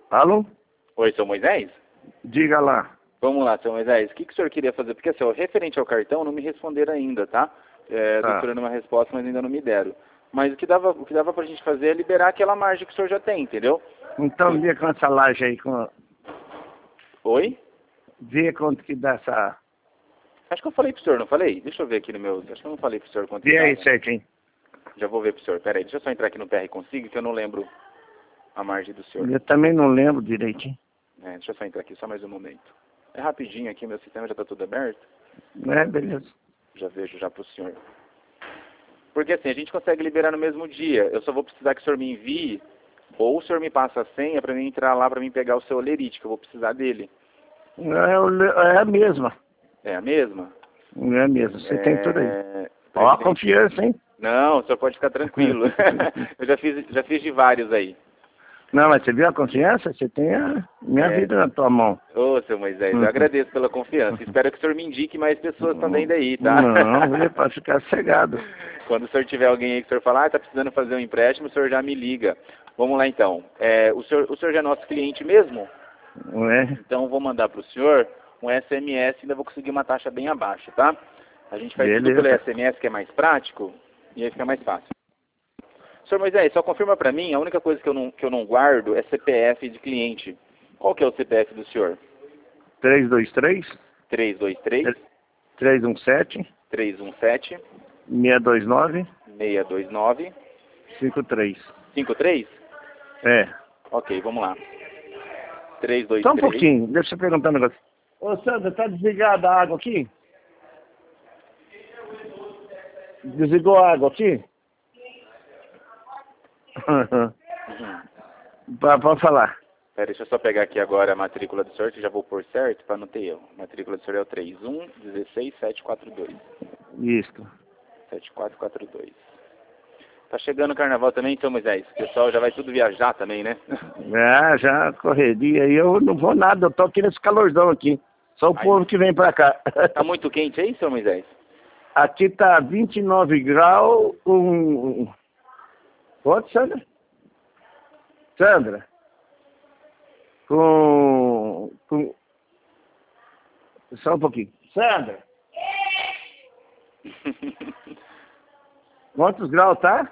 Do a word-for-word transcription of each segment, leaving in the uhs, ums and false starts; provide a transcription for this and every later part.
Alô? Oi, seu Moisés? Diga lá. Vamos lá, seu Moisés. O que, que o senhor queria fazer? Porque, assim, ó, referente ao cartão, não me responderam ainda, tá? É, tô Tá. esperando uma resposta, mas ainda não me deram. Mas o que dava, o que dava pra gente fazer é liberar aquela margem que o senhor já tem, entendeu? Então vê quanto essa laje aí, com... Oi? vê quanto que dá essa... Acho que eu falei pro senhor, não falei? Deixa eu ver aqui no meu... Acho que eu não falei pro senhor quanto que Vê aí dava. certinho. Já vou ver pro senhor. Pera aí, deixa eu só entrar aqui no P R Consigo, que eu não lembro a margem do senhor. Eu também não lembro direitinho. É, deixa eu só entrar aqui, só mais um momento. É rapidinho aqui, meu sistema já tá tudo aberto. É, beleza. Já vejo já pro senhor. Porque assim, a gente consegue liberar no mesmo dia. Eu só vou precisar que o senhor me envie, ou o senhor me passa a senha para mim entrar lá para mim pegar o seu olerite, que eu vou precisar dele. É, o le- é a mesma. É a mesma? É a mesma. Você tem tudo aí. É... Ó a Previdente- confiança, hein? Não, o senhor pode ficar tranquilo. Eu já fiz, já fiz de vários aí. Não, mas você viu a confiança? Você tem a minha É. vida na tua mão. Ô, seu Moisés, eu Uhum. agradeço pela confiança. Espero que o senhor me indique mais pessoas também daí, tá? Não, é para ficar cegado. Quando o senhor tiver alguém aí que o senhor falar, ah, tá precisando fazer um empréstimo, o senhor já me liga. Vamos lá então. É, o, senhor, o senhor já é nosso cliente mesmo? Não é? Então eu vou mandar para o senhor um S M S e ainda vou conseguir uma taxa bem abaixo, tá? A gente faz tudo Beleza. pelo S M S, que é mais prático, e aí fica mais fácil. Senhor Moisés, só confirma para mim, a única coisa que eu, não, que eu não guardo é C P F de cliente. Qual que é o C P F do senhor? três dois três, três dois três, três um sete, três um sete, seis dois nove, seis dois nove, cinco três. cinco três? É. Ok, vamos lá. três dois Só um três. pouquinho, deixa eu perguntar um negócio. Ô Sandra, tá desligada a água aqui? Desligou a água aqui? Uhum. Pra- Pode falar. Pera, deixa eu só pegar aqui agora a matrícula do senhor, que já vou pôr certo, para não ter erro. A matrícula do senhor é o três um um seis sete quatro dois. Isso. sete quatro quatro dois. Tá chegando o carnaval também, então, Moisés? O pessoal já vai tudo viajar também, né? É, já correria aí. Eu não vou nada, eu tô aqui nesse calorzão aqui. Só o Aí. povo que vem pra cá. Tá muito quente aí, senhor Moisés? Aqui tá vinte e nove graus, um... Quanto, Sandra? Sandra? Com... com... Só um pouquinho. Sandra? Quantos graus tá?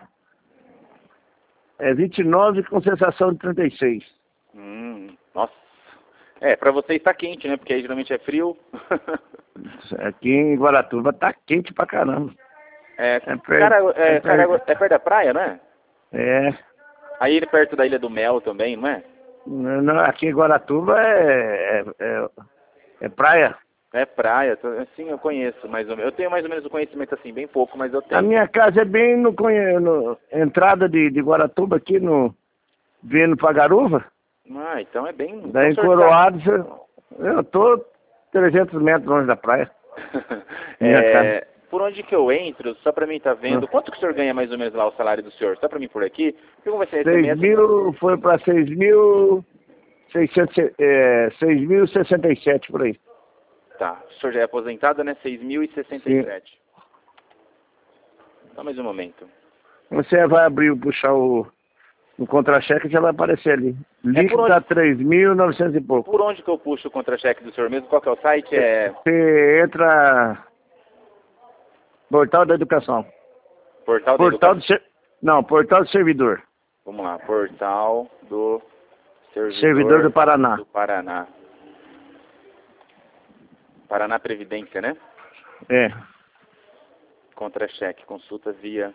É vinte e nove com sensação de trinta e seis. hum, nossa. É, pra vocês tá quente, né? Porque aí geralmente é frio. Aqui em Guaratuba tá quente pra caramba. É, É perto, cara, é, é cara, perto. é perto da praia, não é? É. Aí ele perto da Ilha do Mel também, não é? Não, aqui em Guaratuba é, é, é, é praia. É praia, tô- assim eu conheço mais ou menos. Eu tenho mais ou menos o conhecimento assim, bem pouco, mas eu A tenho. minha casa é bem no, conhe- no entrada de, de Guaratuba, aqui no vindo pra Garuva. Ah, então é bem. Daí em Então, o senhor tá- Coroado, eu tô trezentos metros longe da praia. Minha É, por onde que eu entro, só pra mim tá vendo, Ah. quanto que o senhor ganha mais ou menos lá o salário do senhor? Só pra mim por aqui, porque como vai ser esse seis mês? mil, foi pra seis mil, seiscentos, é, seis mil e sessenta e sete por aí. Tá, o senhor já é aposentado, né? seis mil e sessenta e sete. Só mais um momento. Você vai abrir, puxar o, o contra-cheque, já vai aparecer ali. Líquido onde? tá três mil e novecentos e pouco. Por onde que eu puxo o contra-cheque do senhor mesmo? Qual que é o site? É Você entra... Portal da Educação. Portal da Portal Educação. do ser... Não, Portal do Servidor. Vamos lá, Portal do Servidor, Servidor do Paraná. do Paraná. Paraná Previdência, né? É. Contra-cheque, consulta via...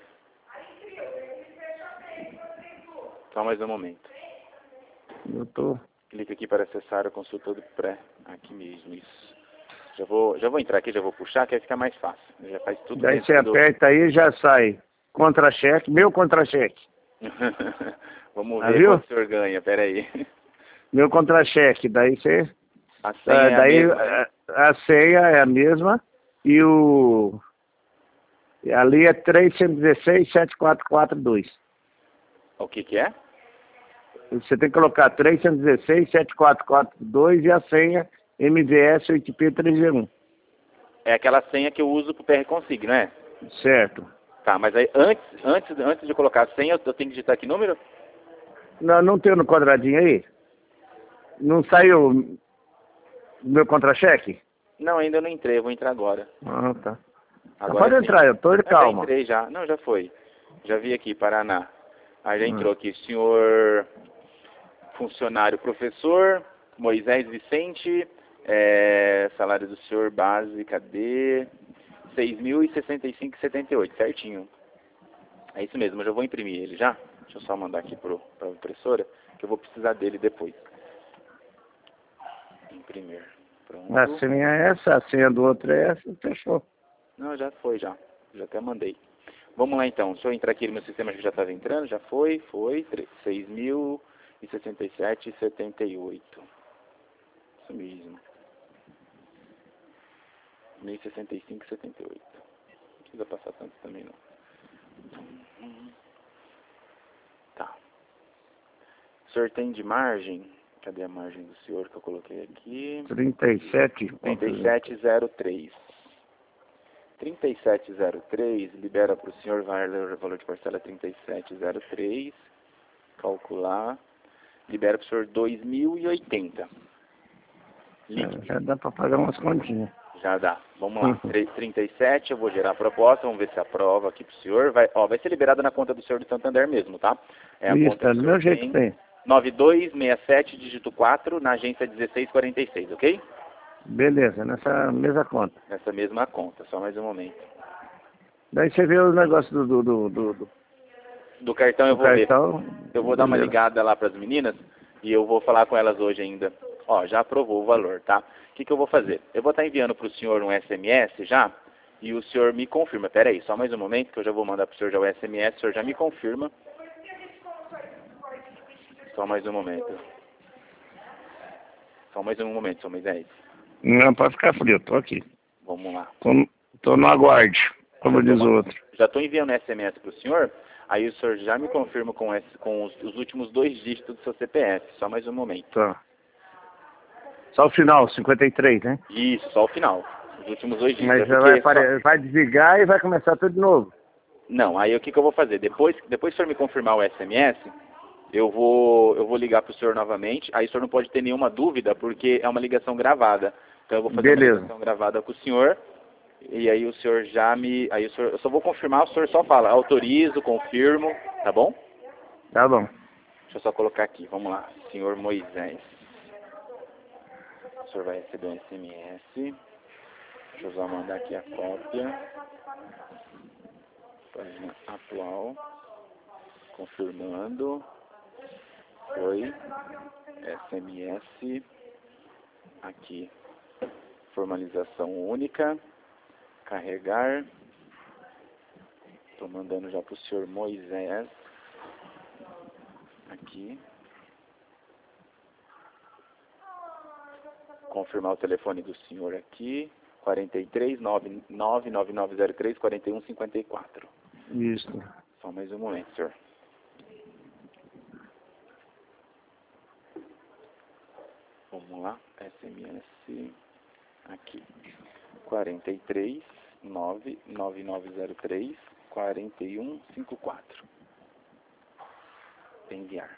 Só mais um momento. Eu tô... Clique aqui para acessar a consulta do pré. Aqui mesmo, isso. Já vou, já vou entrar aqui, já vou puxar, que aí fica mais fácil. Já faz tudo Daí dentro você do... aperta aí e já sai. Contra-cheque, meu contra-cheque. Vamos Ah, ver viu? quanto o senhor ganha, peraí. Meu contra-cheque. Daí você... A senha Ah, é a daí mesma, né? a, a senha é a mesma e o... e ali é três um seis, sete quatro quatro dois. O que que é? Você tem que colocar três um seis, sete quatro quatro dois e a senha M V S oito P três G um. É aquela senha que eu uso pro P R Consig, não é? Certo. Tá, mas aí antes, antes, antes de colocar a senha, eu tenho que digitar que número? Não, não tem no quadradinho aí? Não saiu meu contra-cheque? Não, ainda não entrei, eu vou entrar agora. Ah, tá. Agora Pode sim. entrar, eu tô de Eu já calma. entrei já. Não, já foi. Já vi aqui, Paraná. Aí já Hum. entrou aqui, senhor funcionário professor, Moisés Vicente, é, salário do senhor base, cadê? seis mil e sessenta e cinco reais e setenta e oito centavos, certinho. É isso mesmo, eu já vou imprimir ele já. Deixa eu só mandar aqui para a impressora, que eu vou precisar dele depois. Imprimir. Pronto. A senha é essa, a senha do outro é essa, fechou. Não, já foi já. Já até mandei. Vamos lá então. Deixa eu entrar aqui no meu sistema que já estava entrando. Já foi, foi. seis mil e sessenta e sete reais e setenta e oito centavos. Isso mesmo. mil e sessenta e cinco reais e setenta e oito centavos. Não precisa passar tanto também não. Tá. O senhor tem de margem? Cadê a margem do senhor que eu coloquei aqui? trinta e sete. trinta e sete zero três. trinta e sete zero três, libera para o senhor, vai o valor de parcela trinta e sete zero três, calcular, libera para o senhor dois mil e oitenta. É, já dá para pagar umas continhas. Já dá. Vamos lá. trinta e sete, eu vou gerar a proposta, vamos ver se aprova aqui para o senhor. Vai, ó, vai ser liberado na conta do senhor do Santander mesmo, tá? É a Isso, conta é do meu jeito que tem. nove dois seis sete, dígito quatro, na agência dezesseis quarenta e seis, ok? Beleza, nessa mesma conta. Nessa mesma conta, só mais um momento. Daí você vê o negócio do... do, do, do, do Do cartão eu vou cartão, ver. Eu vou dar uma beleza. ligada lá para as meninas e eu vou falar com elas hoje ainda. Ó, já aprovou o valor, tá? O que, que eu vou fazer? Eu vou estar enviando para o senhor um S M S já e o senhor me confirma. Pera aí, só mais um momento que eu já vou mandar para o senhor já o S M S, o senhor já me confirma. Só mais um momento. Só mais um momento, só mais dez. Não, pode ficar frio, tô aqui. Vamos lá. Tô, tô no aguarde, como diz o outro. Já estou enviando S M S para o senhor, aí o senhor já me confirma com, esse, com os, os últimos dois dígitos do seu C P F. Só mais um momento. Tá. Só o final, cinquenta e três, né? Isso, só o final. Os últimos dois dígitos. Mas É já vai, só... apare... vai desligar e vai começar tudo de novo. Não, aí o que, que eu vou fazer? Depois, depois que o senhor me confirmar o S M S, eu vou, eu vou ligar para o senhor novamente. Aí o senhor não pode ter nenhuma dúvida, porque é uma ligação gravada. Então eu vou fazer Beleza. uma ligação gravada com o senhor. E aí o senhor já me... Aí o senhor, eu só vou confirmar, o senhor só fala, autorizo, confirmo, tá bom? Tá bom. Deixa eu só colocar aqui, vamos lá. Senhor Moisés. O senhor vai receber um S M S. Deixa eu só mandar aqui a cópia. Página atual. Confirmando. Foi. S M S. Aqui. Formalização única. Carregar. Estou mandando já para o senhor Moisés. Aqui. Confirmar o telefone do senhor aqui. quarenta e três, nove nove nove zero três, quarenta e um cinquenta e quatro. Isso. Só mais um momento, senhor. Vamos lá. S M S aqui. quarenta e três, nove nove nove zero três, quarenta e um cinquenta e quatro. Enviar.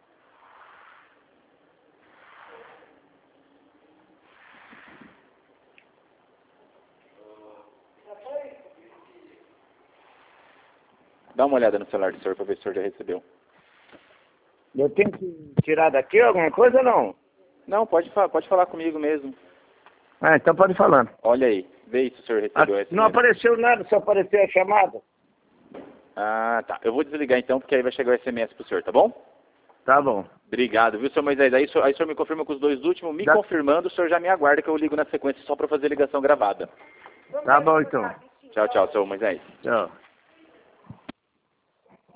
Dá uma olhada no celular do senhor para ver se o senhor já recebeu. Eu tenho que tirar daqui alguma coisa ou não? Não, pode, fa pode falar comigo mesmo. Ah, então pode ir falando. Olha aí, vê aí se o senhor recebeu Ah, essa. não apareceu nada, só apareceu a chamada. Ah, tá. Eu vou desligar então, porque aí vai chegar o S M S pro senhor, tá bom? Tá bom. Obrigado, viu, senhor Moisés? Aí o senhor, aí o senhor me confirma com os dois últimos. Me Dá... confirmando, o senhor já me aguarda que eu ligo na sequência só para fazer ligação gravada. Tá bom, então. Tchau, tchau, senhor Moisés. Tchau.